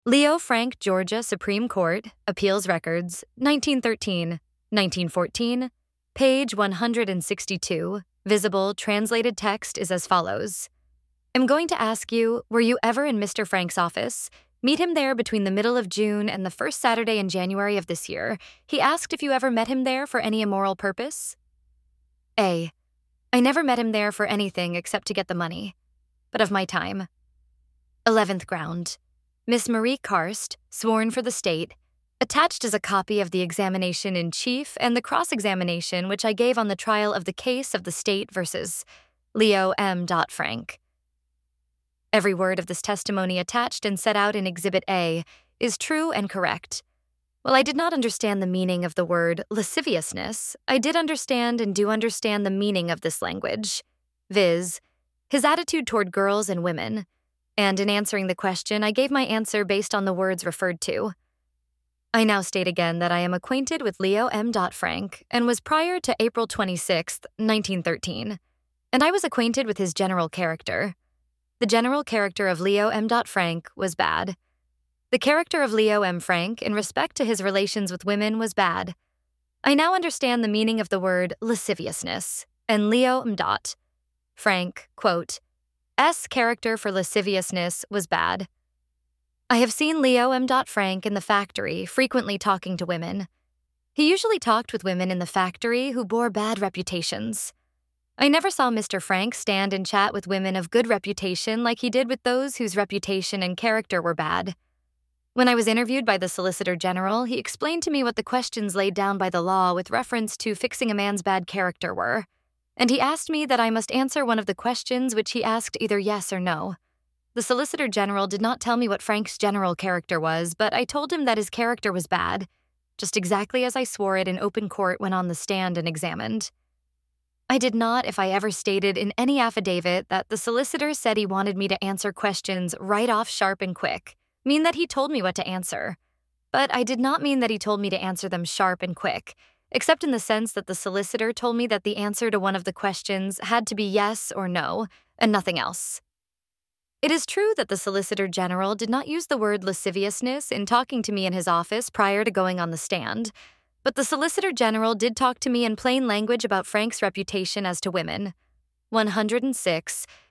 Leo Frank, Georgia Supreme Court, Appeals Records, 1913, 1914, page 162, visible translated text is as follows. I'm going to ask you, were you ever in Mr. Frank's office? Meet him there between the middle of June and the first Saturday in January of this year. He asked if you ever met him there for any immoral purpose. A. I never met him there for anything except to get the money. But of my time. 11th ground. Miss Marie Karst, sworn for the state, attached is a copy of the examination in chief and the cross-examination which I gave on the trial of the case of the state versus Leo M. Frank. Every word of this testimony attached and set out in Exhibit A is true and correct. While I did not understand the meaning of the word lasciviousness, I did understand and do understand the meaning of this language, viz., his attitude toward girls and women, and in answering the question, I gave my answer based on the words referred to. I now state again that I am acquainted with Leo M. Frank and was prior to April 26, 1913, and I was acquainted with his general character. The general character of Leo M. Frank was bad. The character of Leo M. Frank in respect to his relations with women was bad. I now understand the meaning of the word lasciviousness, and Leo M. Frank, quote, S character for lasciviousness was bad. I have seen Leo M. Frank in the factory frequently talking to women. He usually talked with women in the factory who bore bad reputations. I never saw Mr. Frank stand and chat with women of good reputation like he did with those whose reputation and character were bad. When I was interviewed by the Solicitor General, he explained to me what the questions laid down by the law with reference to fixing a man's bad character were, and he asked me that I must answer one of the questions which he asked either yes or no. The Solicitor General did not tell me what Frank's general character was, but I told him that his character was bad, just exactly as I swore it in open court when on the stand and examined. I did not, if I ever stated in any affidavit that the solicitor said he wanted me to answer questions right off sharp and quick, mean that he told me what to answer. But I did not mean that he told me to answer them sharp and quick, except in the sense that the solicitor told me that the answer to one of the questions had to be yes or no, and nothing else. It is true that the Solicitor General did not use the word lasciviousness in talking to me in his office prior to going on the stand, but the Solicitor General did talk to me in plain language about Frank's reputation as to women. 106,